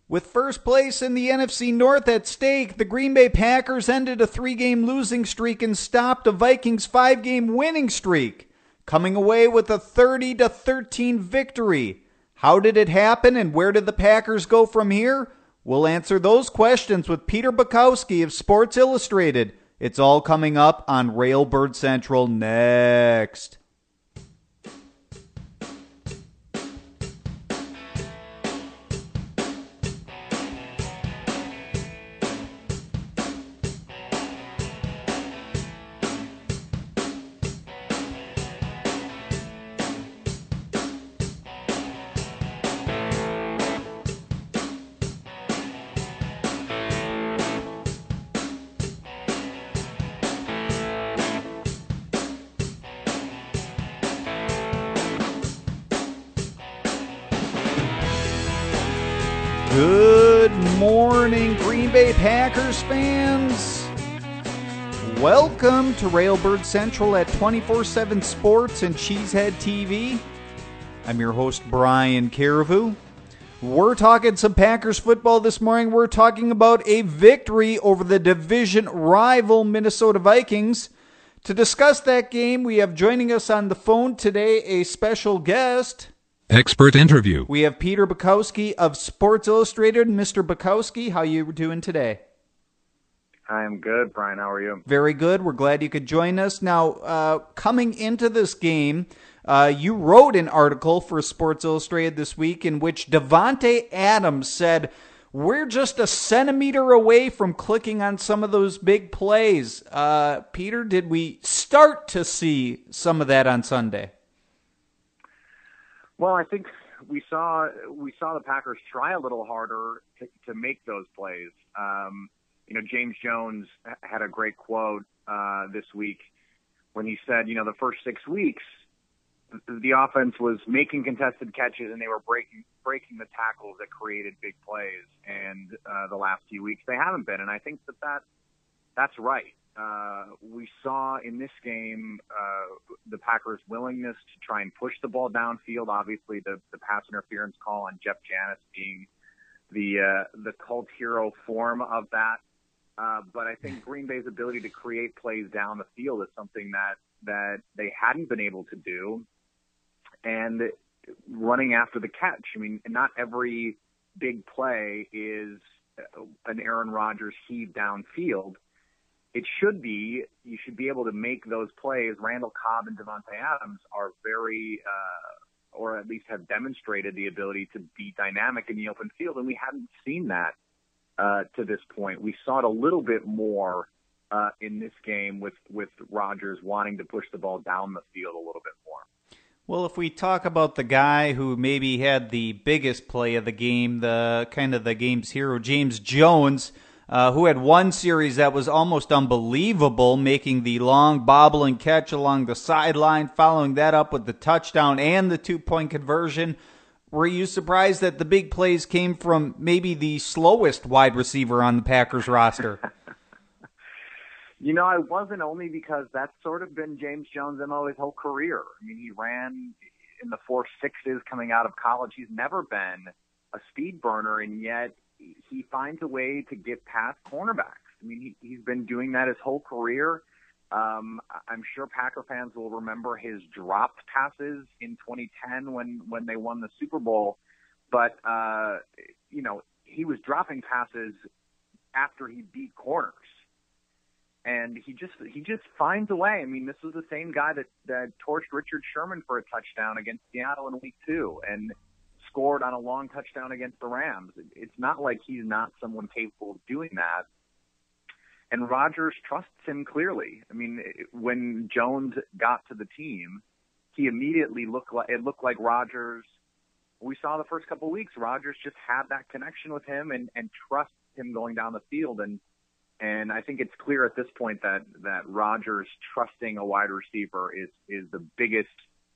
With first place in the NFC North at stake, the Green Bay Packers ended a 3-game losing streak and stopped a Vikings 5-game winning streak, coming away with a 30-13 victory. How did it happen and where did the Packers go from here? We'll answer those questions with Peter Bukowski of Sports Illustrated. It's all coming up on Railbird Central next. Good morning, Green Bay Packers fans. Welcome to Railbird Central at 24/7 Sports and Cheesehead TV. I'm your host, Brian Carriveau. We're talking some Packers football this morning. We're talking about a victory over the division rival Minnesota Vikings. To discuss that game, we have joining us on the phone today a special guest. Expert interview. We have Peter Bukowski of Sports Illustrated. Mr. Bukowski, how you doing today? I'm good, Brian. How are you? Very good. We're glad you could join us. Now, coming into this game, you wrote an article for Sports Illustrated this week in which Davante Adams said, "We're just a centimeter away from clicking on some of those big plays." Peter, did we start to see some of that on Sunday? Well, I think we saw the Packers try a little harder to make those plays. James Jones had a great quote this week when he said, the first 6 weeks, the offense was making contested catches and they were breaking the tackles that created big plays. And the last few weeks they haven't been. And I think that's right. We saw in this game the Packers' willingness to try and push the ball downfield. Obviously, the pass interference call on Jeff Janis being the cult hero form of that. But I think Green Bay's ability to create plays down the field is something that they hadn't been able to do. And running after the catch. I mean, not every big play is an Aaron Rodgers heave downfield. It should be, you should be able to make those plays. Randall Cobb and Davante Adams are very, or at least have demonstrated the ability to be dynamic in the open field, and we haven't seen that to this point. We saw it a little bit more in this game with Rodgers wanting to push the ball down the field a little bit more. Well, if we talk about the guy who maybe had the biggest play of the game, the game's hero, James Jones, who had one series that was almost unbelievable, making the long bobbling catch along the sideline, following that up with the touchdown and the 2-point conversion. Were you surprised that the big plays came from maybe the slowest wide receiver on the Packers roster? I wasn't, only because that's sort of been James Jones' MO his whole career. I mean, he ran in the 4.6s coming out of college. He's never been a speed burner, and yet he finds a way to get past cornerbacks. I mean, he's been doing that his whole career. I'm sure Packer fans will remember his dropped passes in 2010 when they won the Super Bowl. But, he was dropping passes after he beat corners. And he just finds a way. I mean, this was the same guy that torched Richard Sherman for a touchdown against Seattle in Week 2 and scored on a long touchdown against the Rams. It's not like he's not someone capable of doing that. And Rodgers trusts him clearly. I mean, when Jones got to the team, he immediately looked like Rodgers. We saw the first couple of weeks, Rodgers just had that connection with him and trusts him going down the field. And I think it's clear at this point that Rodgers trusting a wide receiver is the biggest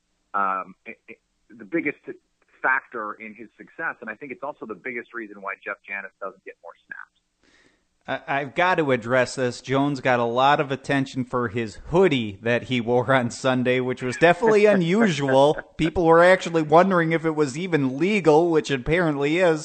factor in his success. And I think it's also the biggest reason why Jeff Janis doesn't get more snaps. I've got to address this. Jones got a lot of attention for his hoodie that he wore on Sunday, which was definitely unusual. People were actually wondering if it was even legal, which apparently is.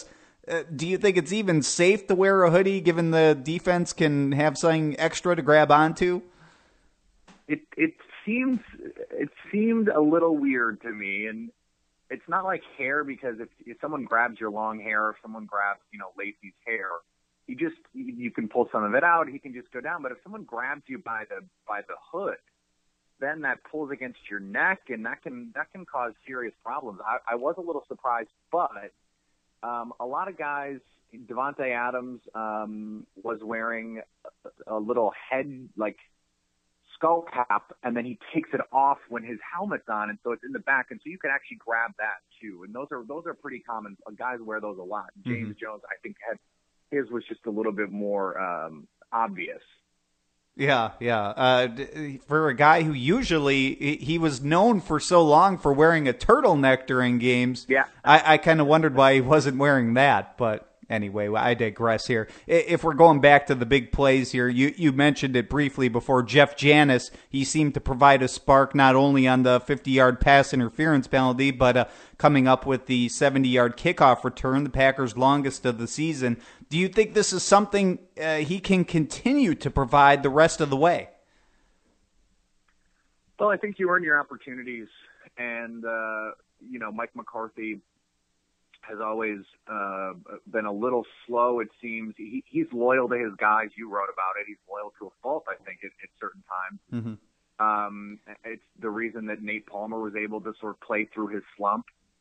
Do you think it's even safe to wear a hoodie given the defense can have something extra to grab onto? It seemed a little weird to me, and it's not like hair, because if someone grabs your long hair, if someone grabs, Lacey's hair, you can pull some of it out, he can just go down. But if someone grabs you by the hood, then that pulls against your neck, and that can cause serious problems. I was a little surprised, but a lot of guys, Davante Adams was wearing a little head, like, skull cap, and then he takes it off when his helmet's on, and so it's in the back, and so you can actually grab that too. And those are pretty common. Guys wear those a lot. James Jones, I think, his was just a little bit more obvious. Yeah. For a guy who usually he was known for so long for wearing a turtleneck during games, yeah, I kind of wondered why he wasn't wearing that. But anyway, I digress here. If we're going back to the big plays here, you mentioned it briefly before. Jeff Janis, he seemed to provide a spark not only on the 50-yard pass interference penalty, but coming up with the 70-yard kickoff return, the Packers' longest of the season. Do you think this is something he can continue to provide the rest of the way? Well, I think you earn your opportunities, and Mike McCarthy has always been a little slow, it seems. He's loyal to his guys. You wrote about it. He's loyal to a fault, I think, at certain times. It's the reason that Nate Palmer was able to sort of play through his slump.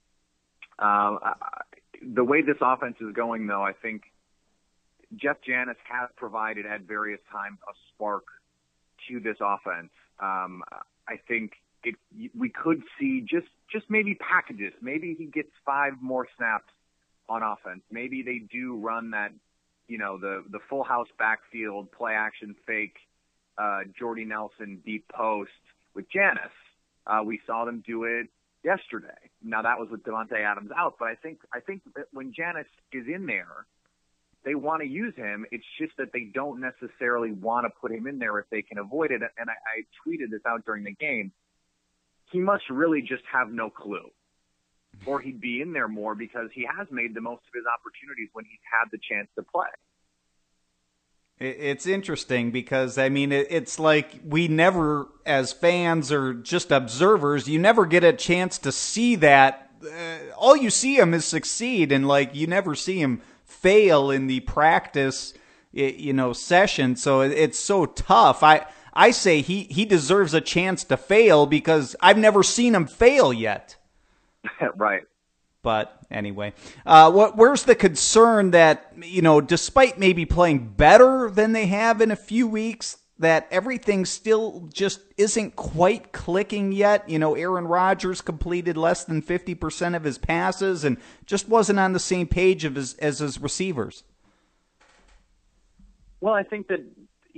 The way this offense is going, though, I think Jeff Janis has provided at various times a spark to this offense. I think we could see just maybe packages. Maybe he gets 5 more snaps on offense. Maybe they do run that, the full house backfield play action fake, Jordy Nelson deep post with Janis. We saw them do it yesterday. Now that was with Davante Adams out, but I think that when Janis is in there, they want to use him. It's just that they don't necessarily want to put him in there if they can avoid it. And I tweeted this out during the game. He must really just have no clue, or he'd be in there more, because he has made the most of his opportunities when he's had the chance to play. It's interesting because, I mean, it's like we never, as fans or just observers, you never get a chance to see that. All you see him is succeed, and you never see him fail in the practice, session. So it's so tough. I say he deserves a chance to fail because I've never seen him fail yet. Right. But anyway, where's the concern that, despite maybe playing better than they have in a few weeks, that everything still just isn't quite clicking yet? Aaron Rodgers completed less than 50% of his passes and just wasn't on the same page as his receivers. Well, I think that,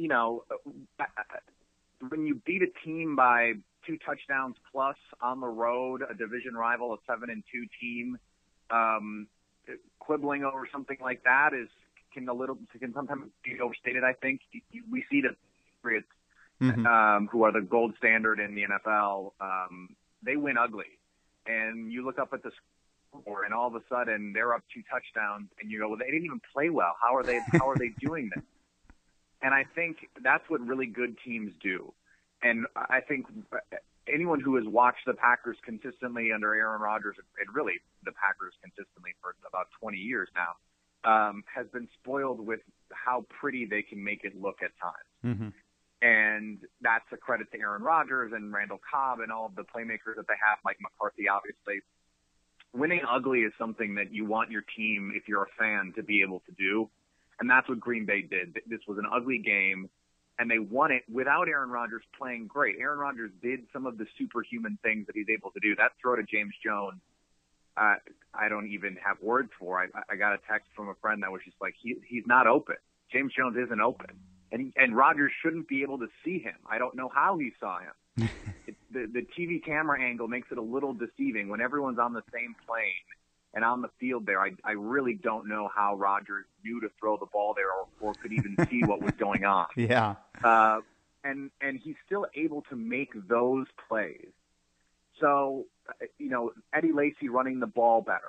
when you beat a team by 2 touchdowns plus on the road, a division rival, a 7-2 team, quibbling over something like that can sometimes be overstated. I think we see the Patriots, who are the gold standard in the NFL, they win ugly, and you look up at the score, and all of a sudden they're up 2 touchdowns, and you go, well, they didn't even play well. How are they doing this? And I think that's what really good teams do. And I think anyone who has watched the Packers consistently under Aaron Rodgers, and really the Packers consistently for about 20 years now, has been spoiled with how pretty they can make it look at times. And that's a credit to Aaron Rodgers and Randall Cobb and all of the playmakers that they have, Mike McCarthy, obviously. Winning ugly is something that you want your team, if you're a fan, to be able to do. And that's what Green Bay did. This was an ugly game, and they won it without Aaron Rodgers playing great. Aaron Rodgers did some of the superhuman things that he's able to do. That throw to James Jones, I don't even have words for. I got a text from a friend that was just like, he's not open. James Jones isn't open. And Rodgers shouldn't be able to see him. I don't know how he saw him. The TV camera angle makes it a little deceiving when everyone's on the same plane and on the field there. I really don't know how Rodgers knew to throw the ball there or could even see what was going on. Yeah. And he's still able to make those plays. So, Eddie Lacy running the ball better.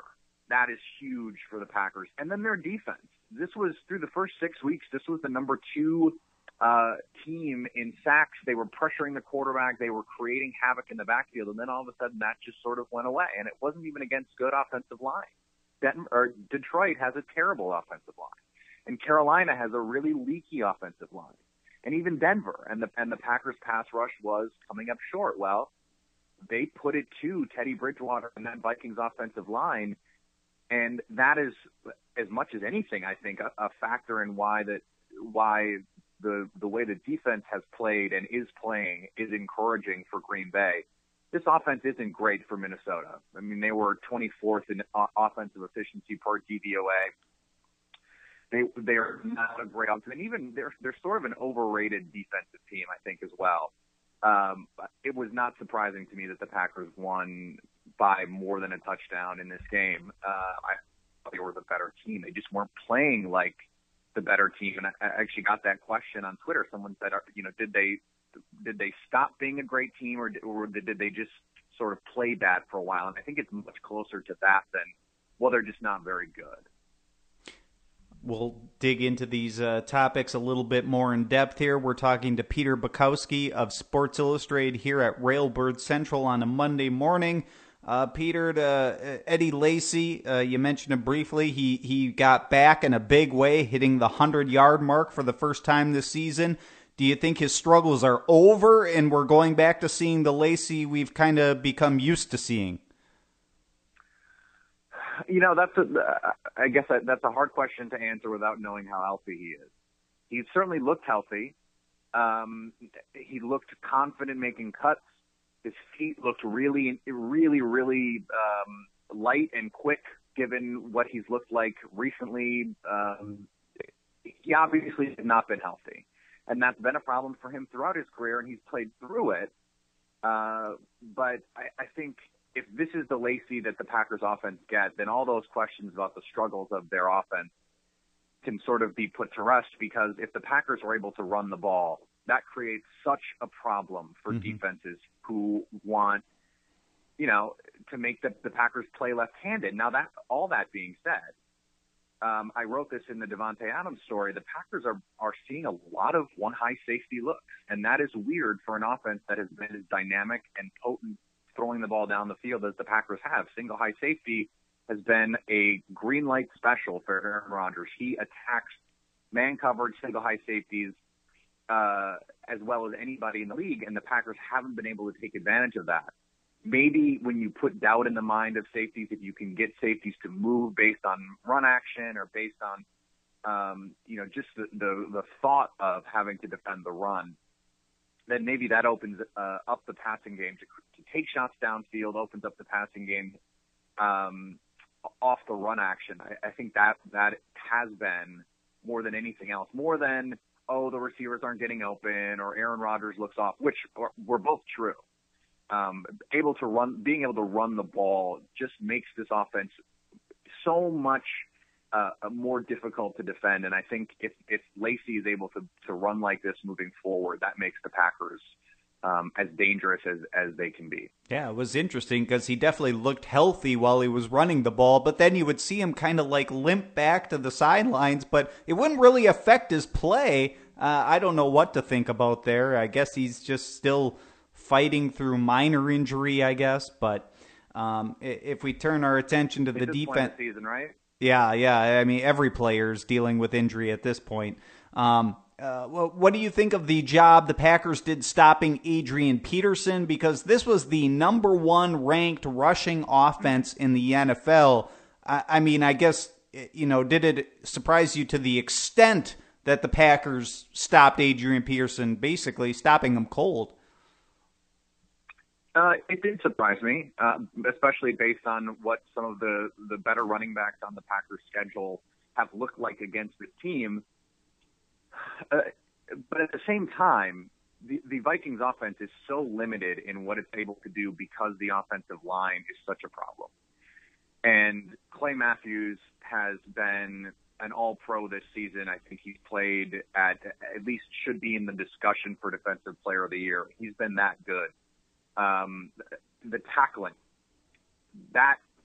That is huge for the Packers. And then their defense. This was, through the first 6 weeks, this was the number 2 team in sacks. They were pressuring the quarterback. They were creating havoc in the backfield. And then all of a sudden that just sort of went away. And it wasn't even against good offensive line. Detroit has a terrible offensive line. And Carolina has a really leaky offensive line. And even Denver. And the Packers pass rush was coming up short. Well, they put it to Teddy Bridgewater and that Vikings offensive line. And that is, as much as anything, I think, a factor in why the way the defense has played and is playing is encouraging for Green Bay. This offense isn't great for Minnesota. I mean, they were 24th in offensive efficiency per DVOA. They are not a great offense, and even they're sort of an overrated defensive team, I think, as well. It was not surprising to me that the Packers won by more than a touchdown in this game. I thought they were the better team. They just weren't playing like the better team. And I actually got that question on Twitter. Someone said, did they stop being a great team, or did they just sort of play bad for a while? And I think it's much closer to that than, well, they're just not very good. We'll dig into these topics a little bit more in depth here. We're talking to Peter Bukowski of Sports Illustrated here at Railbird Central on a Monday morning. Peter, to Eddie Lacy, you mentioned him briefly. He got back in a big way, hitting the 100-yard mark for the first time this season. Do you think his struggles are over and we're going back to seeing the Lacy we've kind of become used to seeing? I guess that's a hard question to answer without knowing how healthy he is. He certainly looked healthy. He looked confident making cuts. His feet looked really, really, really light and quick, given what he's looked like recently. He obviously has not been healthy, and that's been a problem for him throughout his career, and he's played through it. But I think if this is the Lacy that the Packers offense get, then all those questions about the struggles of their offense can sort of be put to rest, because if the Packers are able to run the ball, that creates such a problem for defenses who want, to make the Packers play left-handed. Now, all that being said, I wrote this in the Davante Adams story. The Packers are seeing a lot of one-high safety looks, and that is weird for an offense that has been as dynamic and potent throwing the ball down the field as the Packers have. Single high safety has been a green light special for Aaron Rodgers. He attacks man coverage single high safeties as well as anybody in the league, and the Packers haven't been able to take advantage of that. Maybe when you put doubt in the mind of safeties, if you can get safeties to move based on run action or based on just the thought of having to defend the run, then maybe that opens up the passing game to take shots downfield, opens up the passing game off the run action. I think that has been, more than anything else, more than, the receivers aren't getting open or Aaron Rodgers looks off, which were both true. Being able to run the ball just makes this offense so much more difficult to defend. And I think if Lacy is able to run like this moving forward, that makes the Packers as dangerous as they can be. Yeah, it was interesting because he definitely looked healthy while he was running the ball, but then you would see him kind of like limp back to the sidelines, but it wouldn't really affect his play. I don't know what to think about there. I guess he's just still fighting through minor injury, I guess. But if we turn our attention to the defense, season, right? Yeah. I mean, every player's dealing with injury at this point. What do you think of the job the Packers did stopping Adrian Peterson? Because this was the number 1 ranked rushing offense in the NFL. I mean, I guess, did it surprise you to the extent that the Packers stopped Adrian Peterson, basically stopping him cold? It did surprise me, especially based on what some of the better running backs on the Packers schedule have looked like against this team. But at the same time, the Vikings offense is so limited in what it's able to do because the offensive line is such a problem. And Clay Matthews has been an all-pro this season. I think he's played at least should be in the discussion for Defensive Player of the Year. He's been that good. The tackling, that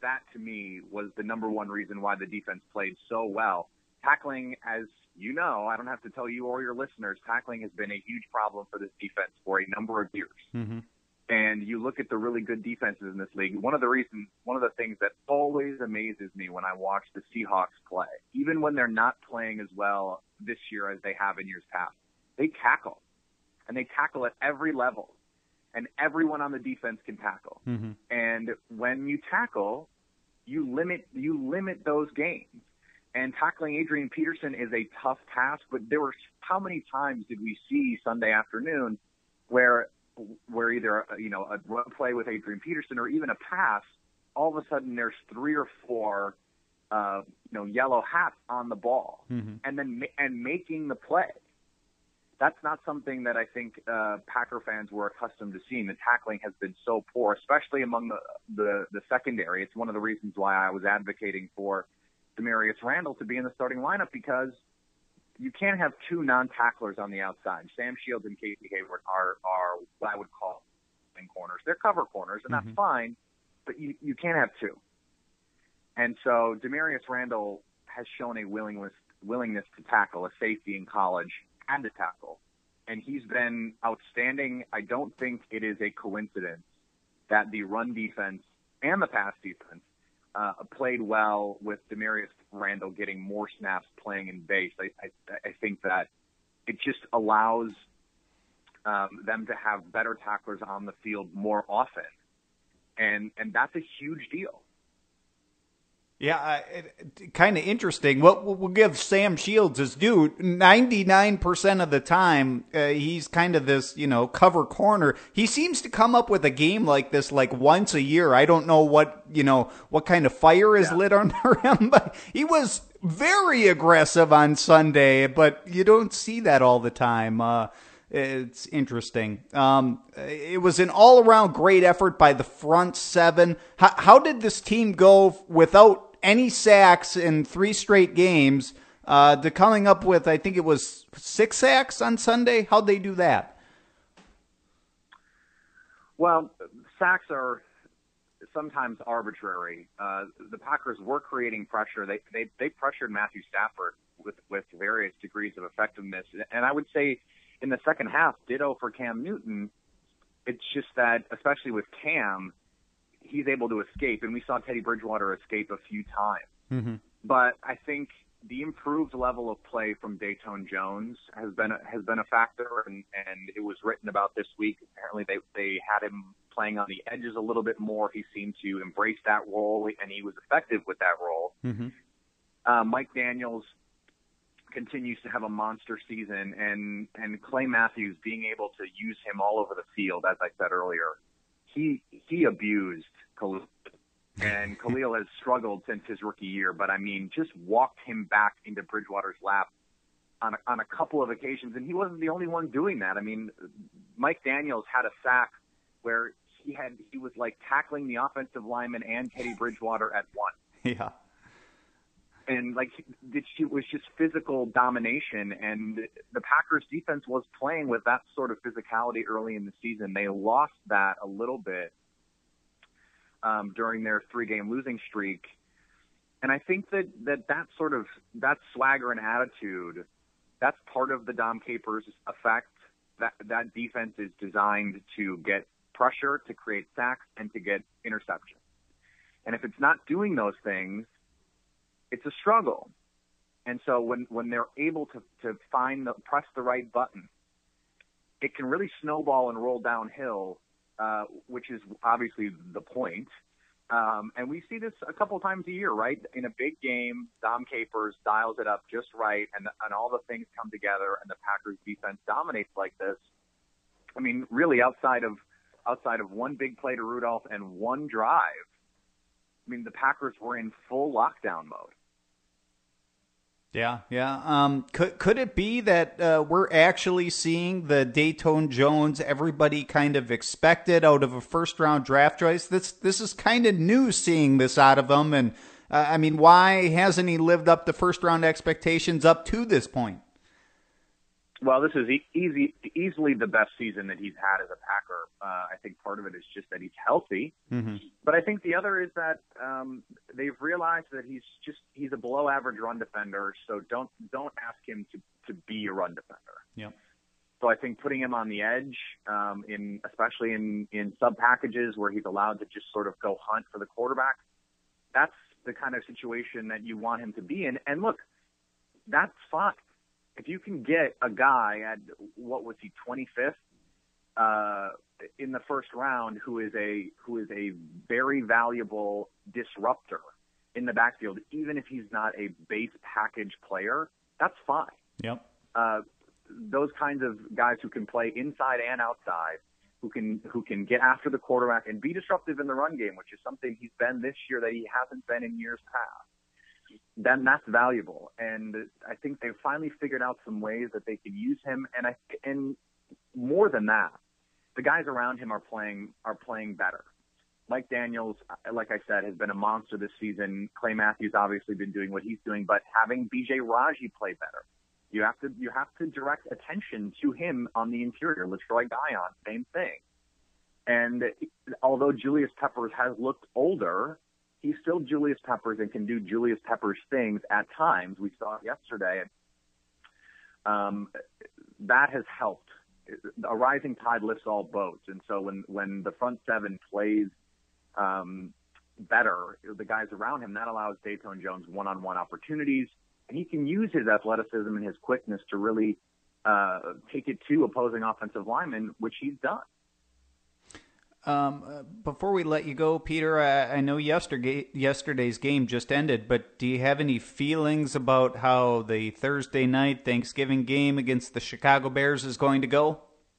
that to me was the number one reason why the defense played so well. Tackling, as you know, I don't have to tell you or your listeners, tackling has been a huge problem for this defense for a number of years. Mm-hmm. And you look at the really good defenses in this league, one of the things that always amazes me when I watch the Seahawks play, even when they're not playing as well this year as they have in years past, they tackle. And they tackle at every level. And everyone on the defense can tackle. Mm-hmm. And when you tackle, you limit those gains. And tackling Adrian Peterson is a tough task, but how many times did we see Sunday afternoon where either a run play with Adrian Peterson or even a pass, all of a sudden there's 3 or 4 yellow hats on the ball, mm-hmm. and making the play. That's not something that I think Packer fans were accustomed to seeing. The tackling has been so poor, especially among the secondary. It's one of the reasons why I was advocating for Demarius Randall to be in the starting lineup, because you can't have 2 non-tacklers on the outside. Sam Shields and Casey Hayward are what I would call corners. They're cover corners, and mm-hmm. that's fine, but you can't have 2. And so Demarius Randall has shown a willingness to tackle, a safety in college, and to tackle. And he's been outstanding. I don't think it is a coincidence that the run defense and the pass defense played well with Demarius Randall getting more snaps playing in base. I think that it just allows them to have better tacklers on the field more often. And that's a huge deal. Yeah, kind of interesting. We'll give Sam Shields his due. 99% of the time, he's kind of this, cover corner. He seems to come up with a game like this like once a year. I don't know what kind of fire is lit under him, but he was very aggressive on Sunday, but you don't see that all the time. It's interesting. It was an all-around great effort by the front 7. How did this team go without any sacks in 3 straight games to coming up with, I think it was 6 sacks on Sunday? How'd they do that? Well, sacks are sometimes arbitrary. The Packers were creating pressure. They pressured Matthew Stafford with various degrees of effectiveness. And I would say in the second half, ditto for Cam Newton. It's just that, especially with Cam, he's able to escape, and we saw Teddy Bridgewater escape a few times. Mm-hmm. But I think the improved level of play from Datone Jones has been a factor, and it was written about this week. Apparently, they had him playing on the edges a little bit more. He seemed to embrace that role, and he was effective with that role. Mm-hmm. Mike Daniels continues to have a monster season, and Clay Matthews being able to use him all over the field, as I said earlier. He abused Khalil, and Khalil has struggled since his rookie year, but I mean, just walked him back into Bridgewater's lap on a couple of occasions, and he wasn't the only one doing that. I mean, Mike Daniels had a sack where he was like tackling the offensive lineman and Teddy Bridgewater at once. Yeah. And it was just physical domination, and the Packers defense was playing with that sort of physicality early in the season. They lost that a little bit during their 3-game losing streak. And I think that swagger and attitude, that's part of the Dom Capers effect. That defense is designed to get pressure, to create sacks, and to get interceptions. And if it's not doing those things, it's a struggle. And so when they're able to press the right button, it can really snowball and roll downhill, which is obviously the point. And we see this a couple times a year, right? In a big game, Dom Capers dials it up just right, and all the things come together, and the Packers defense dominates like this. I mean, really, outside of one big play to Rudolph and one drive, I mean, the Packers were in full lockdown mode. Yeah. Could it be that we're actually seeing the Datone Jones everybody kind of expected out of a first-round draft choice? This is kind of new seeing this out of him, and I mean, why hasn't he lived up to first-round expectations up to this point? Well, this is easily the best season that he's had as a Packer. I think part of it is just that he's healthy, but I think the other is that they've realized that he's a below average run defender. So don't ask him to be a run defender. Yeah. So I think putting him on the edge, especially in sub packages where he's allowed to just sort of go hunt for the quarterback, that's the kind of situation that you want him to be in. And look, that's fine. If you can get a guy at, what was he, 25th in the first round, who is a very valuable disruptor in the backfield, even if he's not a base package player, that's fine. Yep. Those kinds of guys who can play inside and outside, who can get after the quarterback and be disruptive in the run game, which is something he's been this year that he hasn't been in years past, then that's valuable. And I think they've finally figured out some ways that they can use him. And more than that, the guys around him are playing better. Mike Daniels, like I said, has been a monster this season. Clay Matthews obviously been doing what he's doing, but having B.J. Raji play better, you have to direct attention to him on the interior. LaTroy Guion, same thing. And although Julius Peppers has looked older, he's still Julius Peppers and can do Julius Peppers things at times. We saw it yesterday. That has helped. A rising tide lifts all boats. And so when the front seven plays better, the guys around him, that allows Datone Jones one-on-one opportunities. And he can use his athleticism and his quickness to really take it to opposing offensive linemen, which he's done. Before we let you go, Peter, I know yesterday's game just ended, but do you have any feelings about how the Thursday night Thanksgiving game against the Chicago Bears is going to go?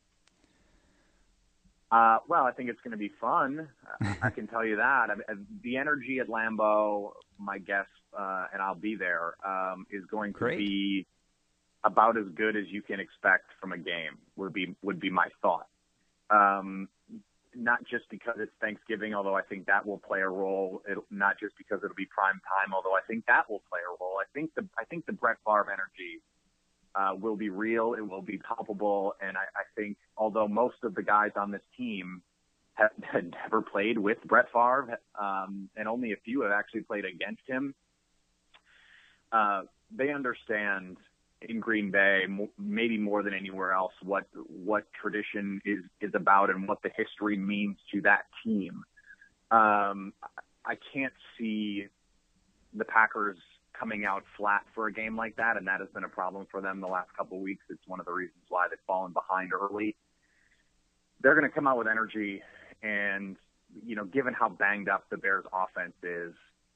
Well, I think it's going to be fun. I can tell you that. I mean, the energy at Lambeau, my guess, and I'll be there, is going to be about as good as you can expect from a game, would be my thought. Not just because it's Thanksgiving, although I think that will play a role. Not just because it'll be prime time, although I think that will play a role. I think the Brett Favre energy will be real. It will be palpable. And I think, although most of the guys on this team had never played with Brett Favre, and only a few have actually played against him, they understand in Green Bay, maybe more than anywhere else, what tradition is about and what the history means to that team. I can't see the Packers coming out flat for a game like that, and that has been a problem for them the last couple of weeks. It's one of the reasons why they've fallen behind early. They're going to come out with energy, and given how banged up the Bears' offense is,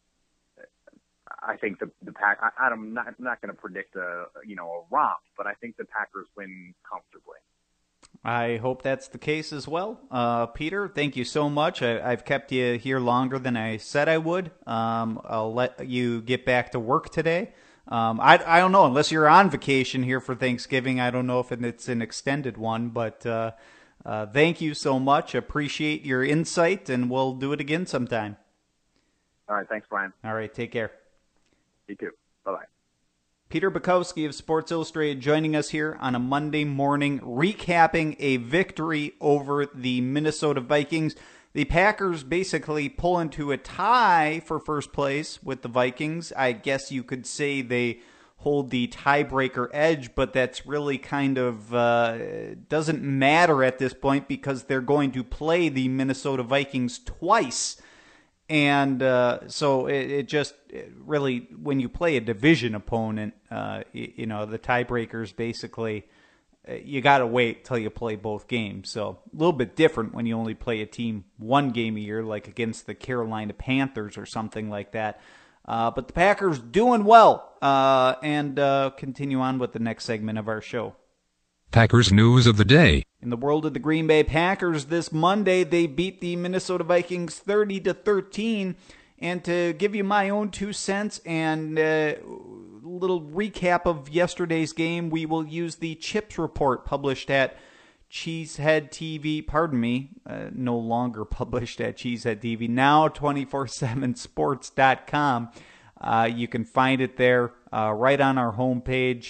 I think the Pack. I'm not going to predict a romp, but I think the Packers win comfortably. I hope that's the case as well. Peter, thank you so much. I've kept you here longer than I said I would. I'll let you get back to work today. I don't know, unless you're on vacation here for Thanksgiving. I don't know if it's an extended one, but thank you so much. Appreciate your insight, and we'll do it again sometime. All right. Thanks, Brian. All right. Take care. You too. Bye-bye. Peter Bukowski of Sports Illustrated joining us here on a Monday morning, recapping a victory over the Minnesota Vikings. The Packers basically pull into a tie for first place with the Vikings. I guess you could say they hold the tiebreaker edge, but that's really kind of doesn't matter at this point because they're going to play the Minnesota Vikings twice. And so it just really, when you play a division opponent, the tiebreakers basically, you got to wait till you play both games. So a little bit different when you only play a team one game a year, like against the Carolina Panthers or something like that. But the Packers doing well, and continue on with the next segment of our show. Packers news of the day. In the world of the Green Bay Packers this Monday, they beat the Minnesota Vikings 30-13. And to give you my own 2 cents and a little recap of yesterday's game, we will use the Chips Report published at Cheesehead TV. Pardon me, no longer published at Cheesehead TV. Now 247sports.com. You can find it there right on our homepage.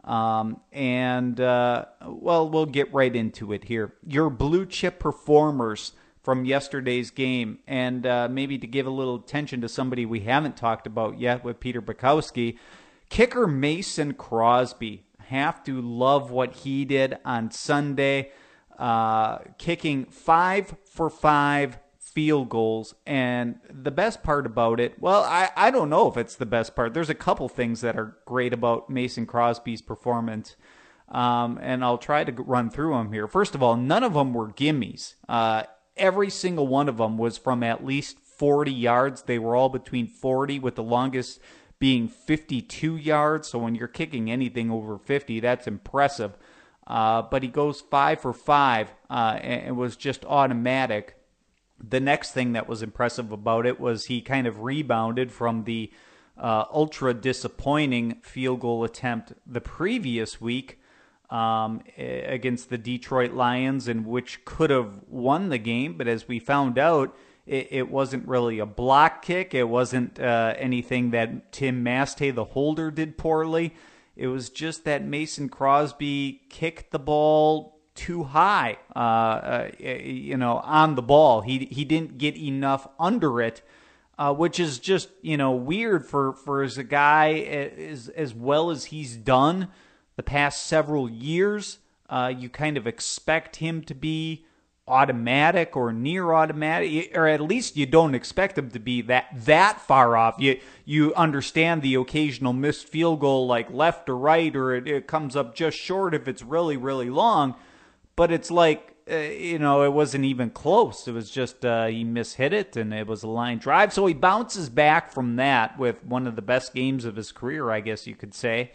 Well, we'll get right into it here. Your blue chip performers from yesterday's game, and maybe to give a little attention to somebody we haven't talked about yet with Peter Bukowski, kicker Mason Crosby. Have to love what he did on Sunday, kicking 5 for 5 field goals. And the best part about it, well, I don't know if it's the best part. There's a couple things that are great about Mason Crosby's performance, and I'll try to run through them here. First of all, none of them were gimmies. Every single one of them was from at least 40 yards. They were all between 40, with the longest being 52 yards. So when you're kicking anything over 50, that's impressive. But he goes 5 for 5, and it was just automatic. The next thing that was impressive about it was he kind of rebounded from the ultra disappointing field goal attempt the previous week against the Detroit Lions, in which could have won the game. But as we found out, it wasn't really a block kick. It wasn't anything that Tim Mastay, the holder, did poorly. It was just that Mason Crosby kicked the ball too high, on the ball. He didn't get enough under it, which is just, weird for as a guy as well as he's done the past several years. You kind of expect him to be automatic or near automatic, or at least you don't expect him to be that far off. You understand the occasional missed field goal, like left or right, or it comes up just short if it's really, really long. But it's like, it wasn't even close. It was just he mishit it, and it was a line drive. So he bounces back from that with one of the best games of his career, I guess you could say.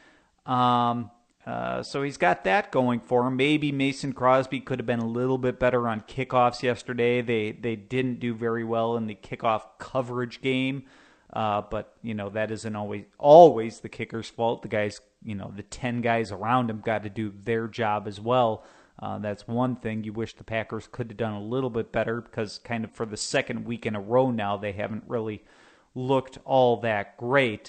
So he's got that going for him. Maybe Mason Crosby could have been a little bit better on kickoffs yesterday. They didn't do very well in the kickoff coverage game. But that isn't always the kicker's fault. The guys, the 10 guys around him got to do their job as well. That's one thing you wish the Packers could have done a little bit better, because kind of for the second week in a row now, they haven't really looked all that great.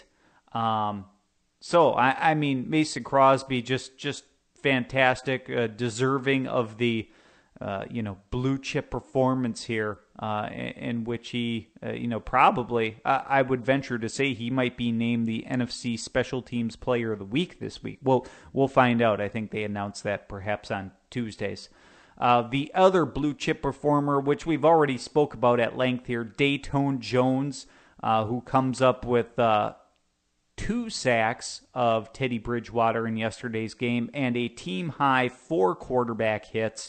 So, I mean, Mason Crosby, just fantastic, deserving of the, blue chip performance here, in which he, probably, I would venture to say he might be named the NFC Special Teams Player of the Week this week. We'll find out. I think they announced that perhaps on Tuesdays. The other blue chip performer, which we've already spoke about at length here, Datone Jones, who comes up with 2 sacks of Teddy Bridgewater in yesterday's game and a team-high 4 quarterback hits.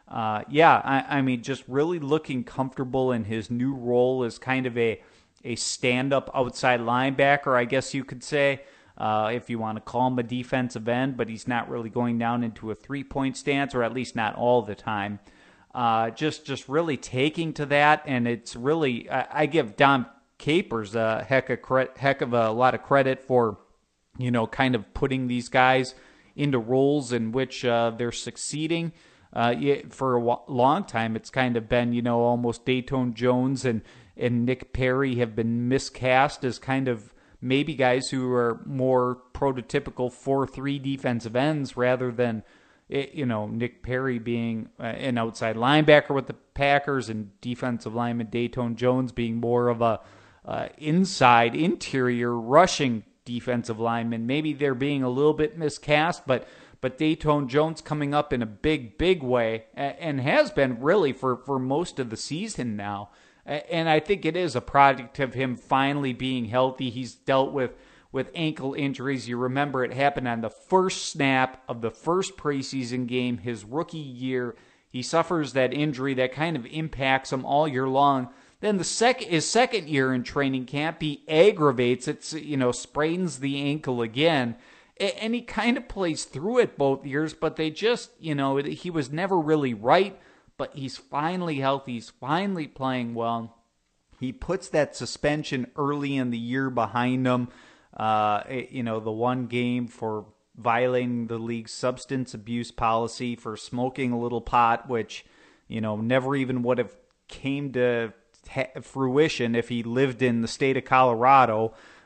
I mean, just really looking comfortable in his new role as kind of a stand-up outside linebacker, I guess you could say, if you want to call him a defensive end, but he's not really going down into a 3-point stance, or at least not all the time. Just really taking to that, and it's really, I give Dom Capers a heck of a lot of credit for, kind of putting these guys into roles in which they're succeeding. For a long time, it's kind of been, almost Datone Jones and Nick Perry have been miscast as kind of maybe guys who are more prototypical 4-3 defensive ends, rather than, Nick Perry being an outside linebacker with the Packers, and defensive lineman Datone Jones being more of a inside, interior, rushing defensive lineman. Maybe they're being a little bit miscast, but Datone Jones coming up in a big way, and has been really for most of the season now. And I think it is a product of him finally being healthy. He's dealt with ankle injuries. You remember it happened on the first snap of the first preseason game, his rookie year. He suffers that injury that kind of impacts him all year long. Then his second year in training camp, he aggravates it, sprains the ankle again. And he kind of plays through it both years, but they just, he was never really right. But he's finally healthy. He's finally playing well. He puts that suspension early in the year behind him. The one game for violating the league's substance abuse policy for smoking a little pot, which, never even would have came to fruition if he lived in the state of Colorado.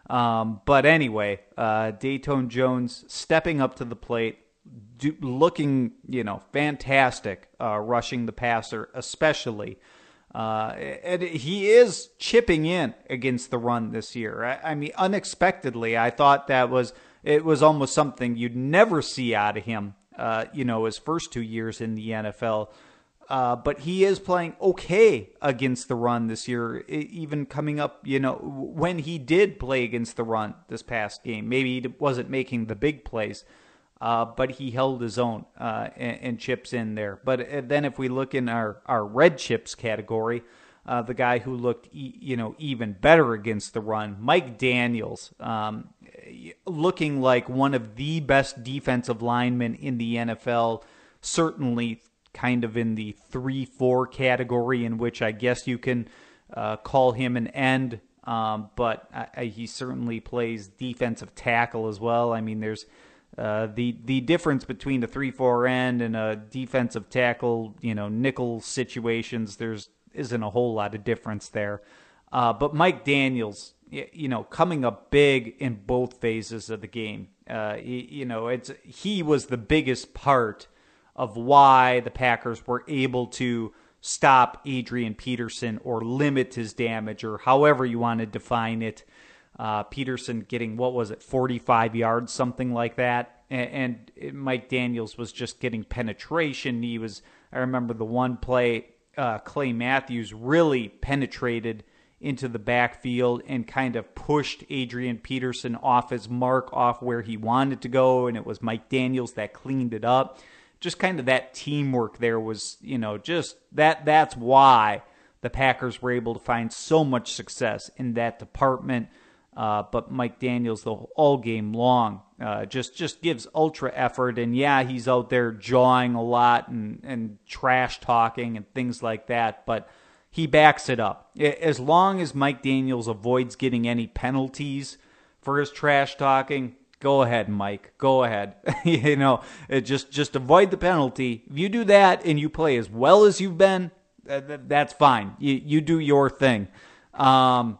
But anyway, Dayton Jones stepping up to the plate, looking, fantastic, rushing the passer, especially. And he is chipping in against the run this year. I mean, unexpectedly, I thought it was almost something you'd never see out of him, his first 2 years in the NFL. But he is playing okay against the run this year, even coming up, when he did play against the run this past game. Maybe he wasn't making the big plays, but he held his own and chips in there. But then if we look in our red chips category, the guy who looked even better against the run, Mike Daniels, looking like one of the best defensive linemen in the NFL, certainly kind of in the 3-4 category, in which I guess you can call him an end, but he certainly plays defensive tackle as well. I mean, there's the difference between a 3-4 end and a defensive tackle, nickel situations, isn't a whole lot of difference there. But Mike Daniels, coming up big in both phases of the game. He was the biggest part of why the Packers were able to stop Adrian Peterson or limit his damage, or however you want to define it. Peterson getting, 45 yards, something like that. And Mike Daniels was just getting penetration. I remember the one play, Clay Matthews really penetrated into the backfield and kind of pushed Adrian Peterson off his mark, off where he wanted to go, and it was Mike Daniels that cleaned it up. Just kind of that teamwork there was, just that's why the Packers were able to find so much success in that department. But Mike Daniels, all game long, just gives ultra effort. And yeah, he's out there jawing a lot and trash talking and things like that, but he backs it up. As long as Mike Daniels avoids getting any penalties for his trash talking, go ahead, Mike. Go ahead. Just avoid the penalty. If you do that and you play as well as you've been, that's fine. You do your thing. And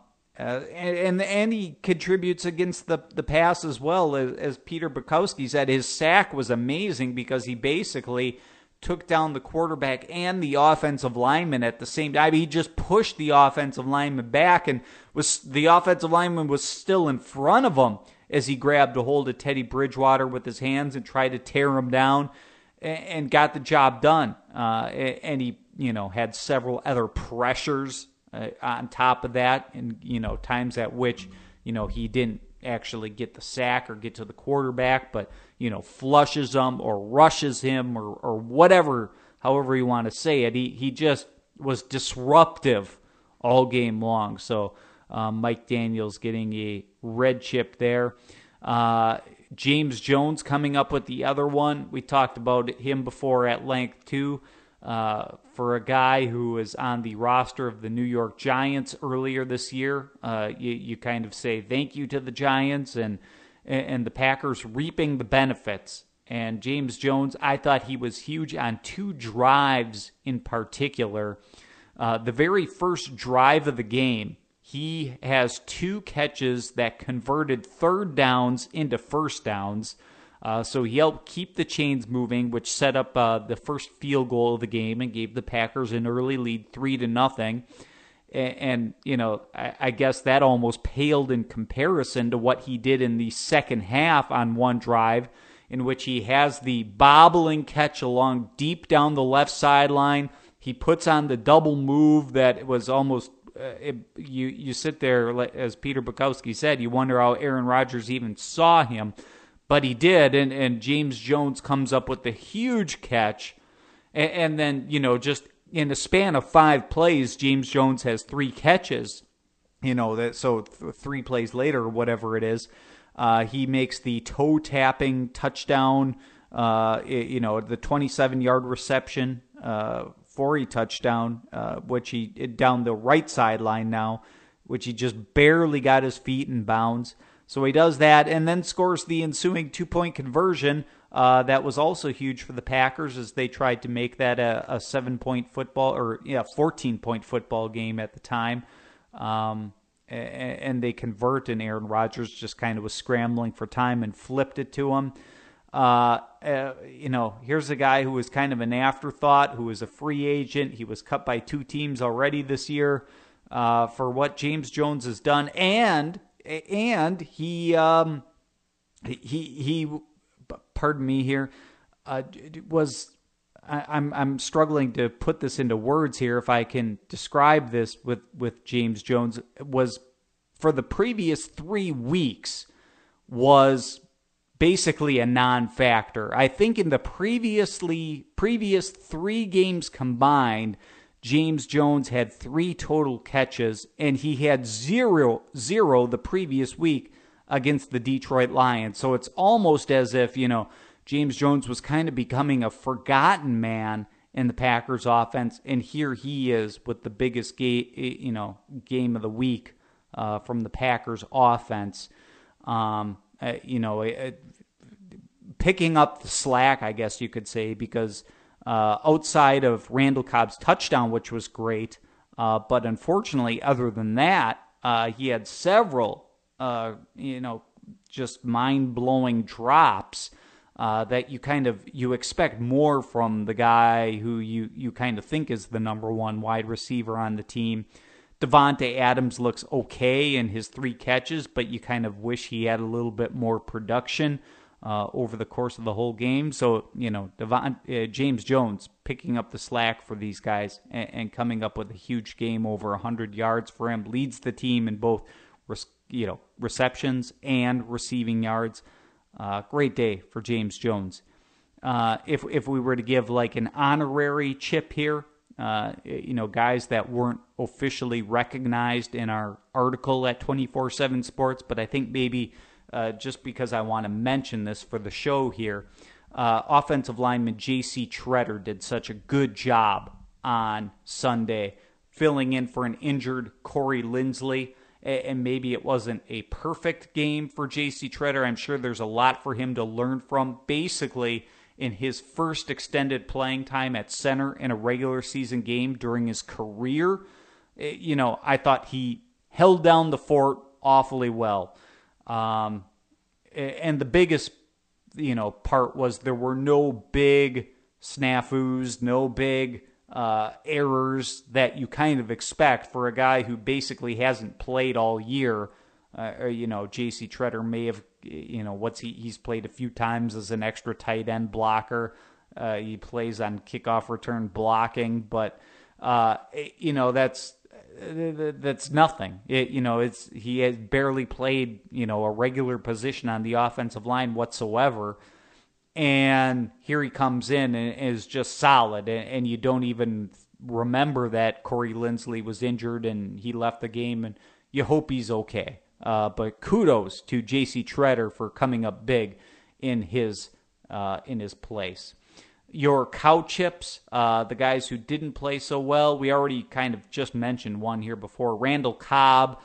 he contributes against the pass as well. As Peter Bukowski said, his sack was amazing because he basically took down the quarterback and the offensive lineman at the same time. He just pushed the offensive lineman back, and the offensive lineman was still in front of him as he grabbed a hold of Teddy Bridgewater with his hands and tried to tear him down and got the job done. And he, had several other pressures on top of that, and, times at which, he didn't actually get the sack or get to the quarterback, but, flushes him or rushes him or whatever, however you want to say it. He just was disruptive all game long. So Mike Daniels getting a red chip there. James Jones coming up with the other one. We talked about him before at length too. For a guy who was on the roster of the New York Giants earlier this year, you kind of say thank you to the Giants and the Packers reaping the benefits. And James Jones, I thought he was huge on 2 drives in particular. The very first drive of the game, he has 2 catches that converted third downs into first downs. So he helped keep the chains moving, which set up the first field goal of the game and gave the Packers an early lead 3-0. And I guess that almost paled in comparison to what he did in the second half on one drive, in which he has the bobbling catch along deep down the left sideline. He puts on the double move that was almost you sit there, as Peter Bukowski said, you wonder how Aaron Rodgers even saw him. But he did, and James Jones comes up with the huge catch. And then, just in the span of 5 plays, James Jones has 3 catches. So 3 plays later, or whatever it is, he makes the toe-tapping touchdown, the 27-yard reception for a touchdown, which he down the right sideline now, which he just barely got his feet in bounds. So he does that and then scores the ensuing 2-point conversion. That was also huge for the Packers as they tried to make that a 7-point football 14-point football game at the time. and they convert, and Aaron Rodgers just kind of was scrambling for time and flipped it to him. Here's a guy who was kind of an afterthought, who was a free agent. He was cut by 2 teams already this year for what James Jones has done, and he pardon me here, was. I'm struggling to put this into words here. If I can describe this with James Jones, was for the previous 3 weeks was basically a non-factor. I think in the previous 3 games combined, James Jones had 3 total catches, and he had zero the previous week against the Detroit Lions. So it's almost as if, James Jones was kind of becoming a forgotten man in the Packers offense, and here he is with the biggest game of the week from the Packers offense. Picking up the slack, I guess you could say, because outside of Randall Cobb's touchdown, which was great, but unfortunately, other than that, he had several, just mind-blowing drops. That you expect more from the guy who you kind of think is the number 1 wide receiver on the team. Davante Adams looks okay in his 3 catches, but you kind of wish he had a little bit more production over the course of the whole game. So, James Jones picking up the slack for these guys and coming up with a huge game, over 100 yards for him, leads the team in both receptions and receiving yards. Great day for James Jones. If we were to give like an honorary chip here, guys that weren't officially recognized in our article at 24/7 Sports, but I think maybe just because I want to mention this for the show here, offensive lineman J.C. Tretter did such a good job on Sunday, filling in for an injured Corey Linsley. And maybe it wasn't a perfect game for J.C. Tretter. I'm sure there's a lot for him to learn from. Basically, in his first extended playing time at center in a regular season game during his career, I thought he held down the fort awfully well. And the biggest, part was there were no big snafus, no big errors that you kind of expect for a guy who basically hasn't played all year. J.C. Tretter may have, he's played a few times as an extra tight end blocker. He plays on kickoff return blocking, but that's nothing. He has barely played, a regular position on the offensive line whatsoever. And here he comes in and is just solid, and you don't even remember that Corey Linsley was injured and he left the game, and you hope he's okay. But kudos to J.C. Tretter for coming up big in his place. Your cow chips, the guys who didn't play so well, we already kind of just mentioned one here before. Randall Cobb,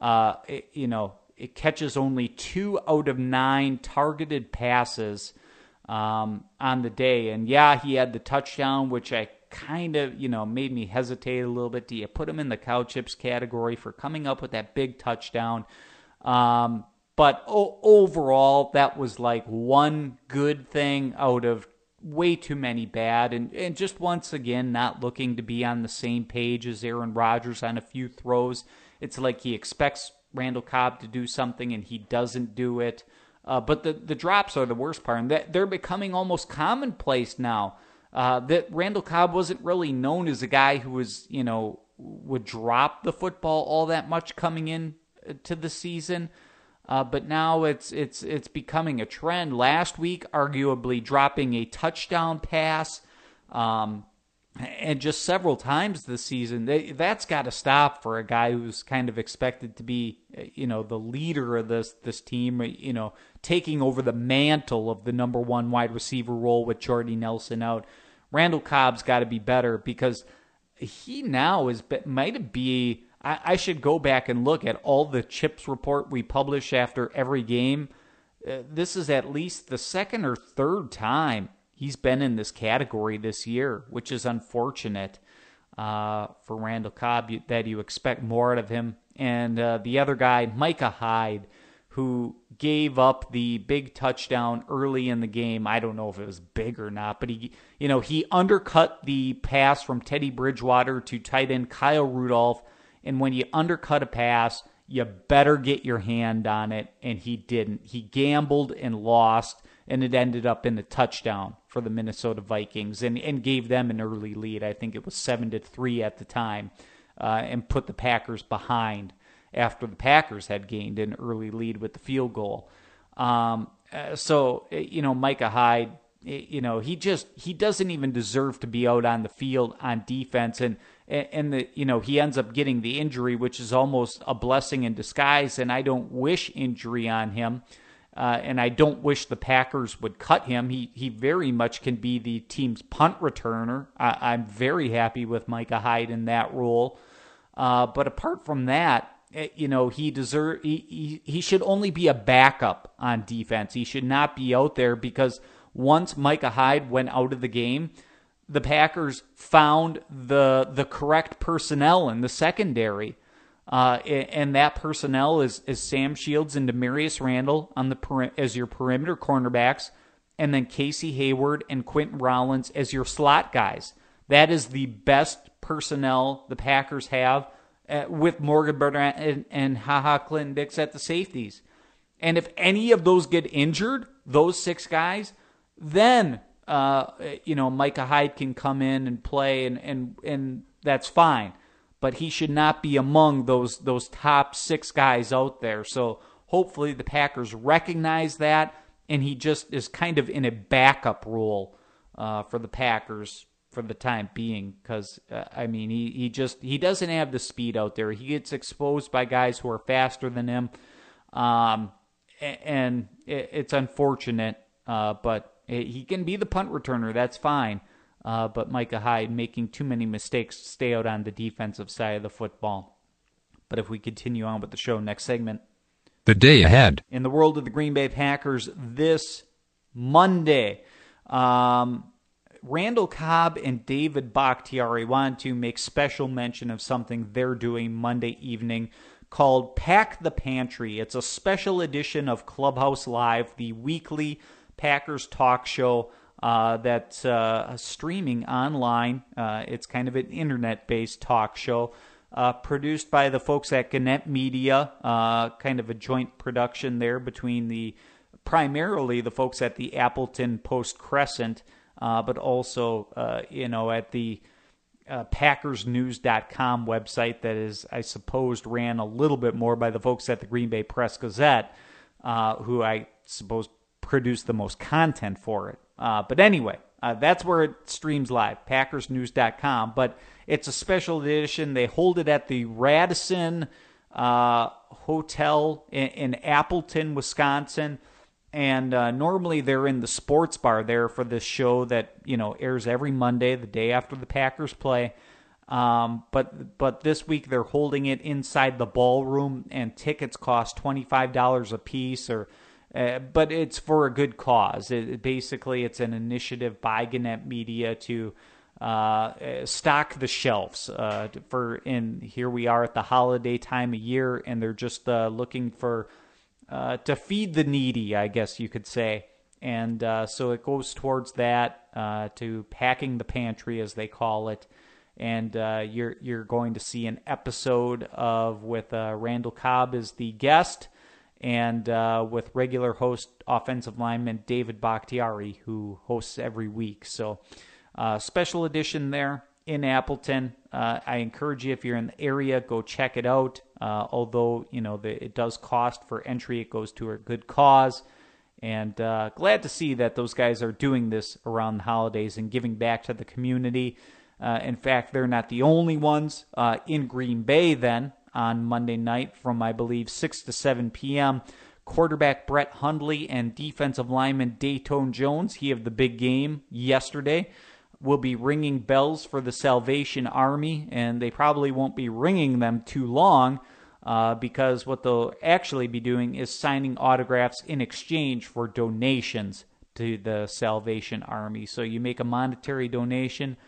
it catches only 2 out of 9 targeted passes on the day. And yeah, he had the touchdown, which I kind of, made me hesitate a little bit. Do you put him in the cow chips category for coming up with that big touchdown? But overall, that was like one good thing out of way too many bad. And just once again, not looking to be on the same page as Aaron Rodgers on a few throws. It's like he expects Randall Cobb to do something and he doesn't do it. But the drops are the worst part. And they're becoming almost commonplace now. That Randall Cobb wasn't really known as a guy who was, would drop the football all that much coming in to the season. But now it's becoming a trend. Last week, arguably dropping a touchdown pass, and just several times this season. That's got to stop for a guy who's kind of expected to be, the leader of this team, taking over the mantle of the number 1 wide receiver role with Jordy Nelson out. Randall Cobb's got to be better because he now might be. I should go back and look at all the chips report we publish after every game. This is at least the second or third time he's been in this category this year, which is unfortunate for Randall Cobb, that you expect more out of him. and the other guy, Micah Hyde, who gave up the big touchdown early in the game. I don't know if it was big or not, but he undercut the pass from Teddy Bridgewater to tight end Kyle Rudolph. And when you undercut a pass, you better get your hand on it, and he didn't. He gambled and lost, and it ended up in a touchdown for the Minnesota Vikings and gave them an early lead. I think it was 7-3 at the time, and put the Packers behind after the Packers had gained an early lead with the field goal. So Micah Hyde, he doesn't even deserve to be out on the field on defense, and he ends up getting the injury, which is almost a blessing in disguise. And I don't wish injury on him, and I don't wish the Packers would cut him. He very much can be the team's punt returner. I'm very happy with Micah Hyde in that role. But apart from that, he should only be a backup on defense. He should not be out there, because once Micah Hyde went out of the game, the Packers found the correct personnel in the secondary. And that personnel is Sam Shields and Demarius Randall as your perimeter cornerbacks, and then Casey Hayward and Quentin Rollins as your slot guys. That is the best personnel the Packers have, with Morgan Burnett and HaHa Clinton-Dix at the safeties. And if any of those get injured, those 6 guys, then Micah Hyde can come in and play, and that's fine. But he should not be among those top 6 guys out there. So hopefully the Packers recognize that, and he just is kind of in a backup role for the Packers for the time being, because he doesn't have the speed out there. He gets exposed by guys who are faster than him, and it's unfortunate, but he can be the punt returner. That's fine, but Micah Hyde making too many mistakes to stay out on the defensive side of the football. But if we continue on with the show, next segment. The day ahead. In the world of the Green Bay Packers this Monday, Randall Cobb and David Bakhtiari want to make special mention of something they're doing Monday evening called Pack the Pantry. It's a special edition of Clubhouse Live, the weekly Packers talk show that's streaming online. It's kind of an internet-based talk show produced by the folks at Gannett Media, kind of a joint production there between primarily the folks at the Appleton Post-Crescent, but also, at the PackersNews.com website that is, I suppose, ran a little bit more by the folks at the Green Bay Press-Gazette, who I suppose produced the most content for it. But anyway, that's where it streams live, PackersNews.com. But it's a special edition. They hold it at the Radisson Hotel in Appleton, Wisconsin. And normally they're in the sports bar there for this show that airs every Monday, the day after the Packers play. But this week they're holding it inside the ballroom, and tickets cost $25 a piece. But it's for a good cause. Basically, it's an initiative by Gannett Media to stock the shelves. Here we are at the holiday time of year, and they're just looking for. To feed the needy, I guess you could say. And so it goes towards that, to packing the pantry, as they call it. And you're going to see an episode with Randall Cobb as the guest, and with regular host offensive lineman David Bakhtiari, who hosts every week. So special edition there in Appleton. I encourage you, if you're in the area, go check it out. Although, it does cost for entry, it goes to a good cause. And glad to see that those guys are doing this around the holidays and giving back to the community. In fact, they're not the only ones in Green Bay then on Monday night from, I believe, 6 to 7 p.m. Quarterback Brett Hundley and defensive lineman Dayton Jones, he had the big game yesterday, will be ringing bells for the Salvation Army, and they probably won't be ringing them too long, because what they'll actually be doing is signing autographs in exchange for donations to the Salvation Army. So you make a monetary donation,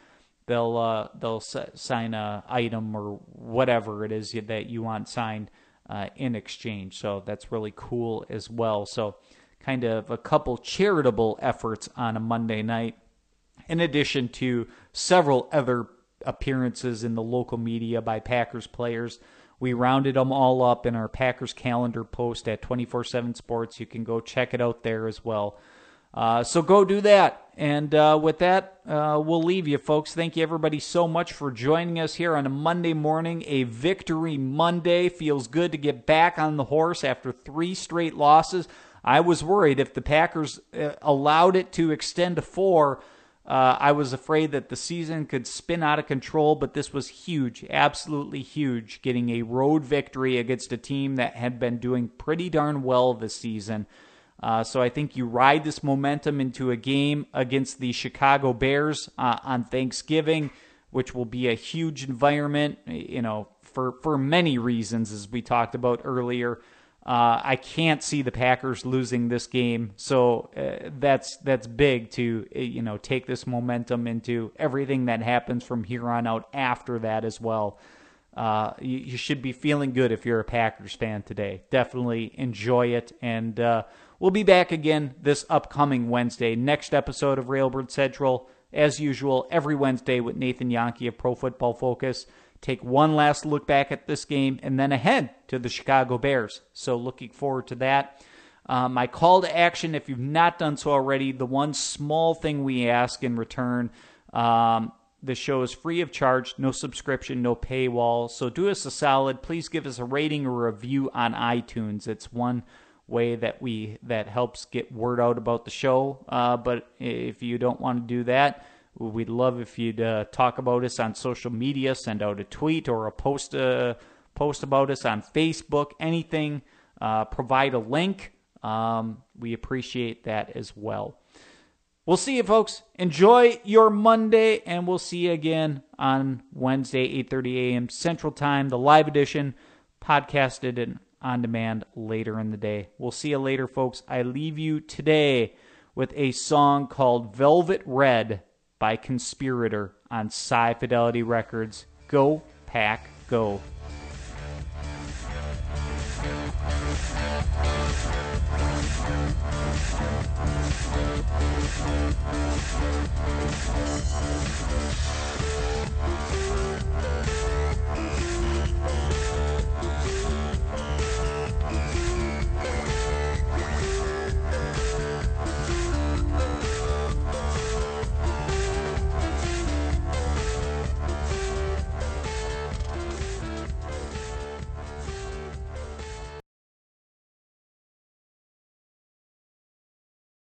they'll sign a item or whatever it is that you want signed in exchange. So that's really cool as well. So kind of a couple charitable efforts on a Monday night, in addition to several other appearances in the local media by Packers players. We rounded them all up in our Packers calendar post at 24/7 Sports. You can go check it out there as well. So go do that. And with that, we'll leave you, folks. Thank you, everybody, so much for joining us here on a Monday morning, a Victory Monday. Feels good to get back on the horse after 3 straight losses. I was worried if the Packers allowed it to extend to 4, I was afraid that the season could spin out of control, but this was huge, absolutely huge, getting a road victory against a team that had been doing pretty darn well this season. So I think you ride this momentum into a game against the Chicago Bears on Thanksgiving, which will be a huge environment, for many reasons, as we talked about earlier. I can't see the Packers losing this game, so that's big to take this momentum into everything that happens from here on out after that as well. You should be feeling good if you're a Packers fan today. Definitely enjoy it, and we'll be back again this upcoming Wednesday. Next episode of Railbird Central, as usual, every Wednesday with Nathan Yankee of Pro Football Focus. Take one last look back at this game and then ahead to the Chicago Bears. So looking forward to that. My call to action, if you've not done so already, the one small thing we ask in return, the show is free of charge, no subscription, no paywall. So do us a solid. Please give us a rating or review on iTunes. It's one way that helps get word out about the show. But if you don't want to do that, we'd love if you'd talk about us on social media, send out a tweet or a post about us on Facebook, anything. Provide a link. We appreciate that as well. We'll see you, folks. Enjoy your Monday, and we'll see you again on Wednesday, 8:30 a.m. Central Time, the live edition, podcasted and on demand later in the day. We'll see you later, folks. I leave you today with a song called Velvet Red by Conspirator on Sci Fidelity Records. Go, Pack, go.